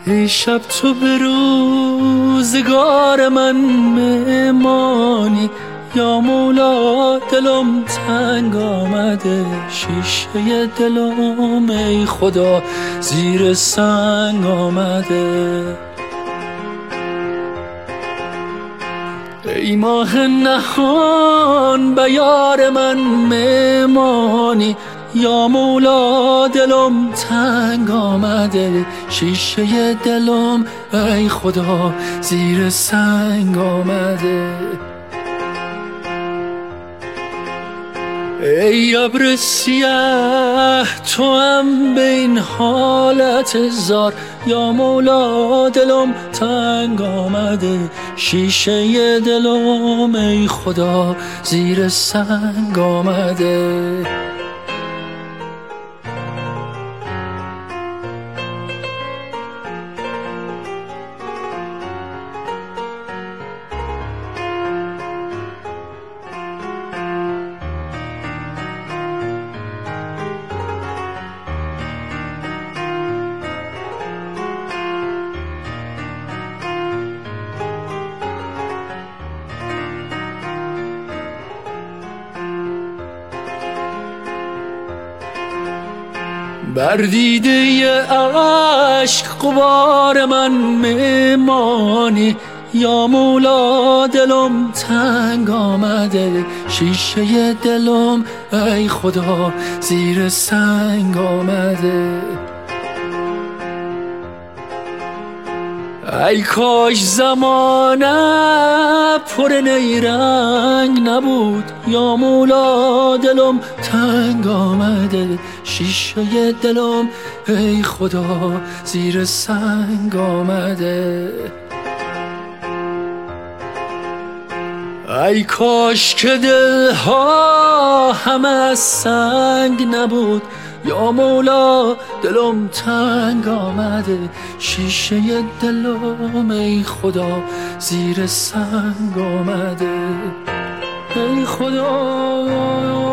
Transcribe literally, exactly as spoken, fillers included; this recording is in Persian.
ای شب تو به روزگار من مهمانی، یا مولا دلم تنگ آمده، شیشه دلم ای خدا زیر سنگ آمده. ای ماه نهان به یار من مهمانی، یا مولا دلم تنگ آمده، شیشه دلم ای خدا زیر سنگ آمده. ای ابر سیاه تو هم به این حالت زار، یا مولا دلم تنگ آمده، شیشه دلم ای خدا زیر سنگ آمده. بر دیده عشق غبار من مهمانی، یا مولا دلم تنگ آمده، شیشه دلم ای خدا زیر سنگ آمده. ای کاش زمانه پر نیرنگ نبود، یا مولا دلم تنگ آمده، شیشه دلم ای خدا زیر سنگ آمده. ای کاش که دلها همه از سنگ نبود، یا مولا دلم تنگ آمده، شیشه دلم ای خدا زیر سنگ آمده. ای خدا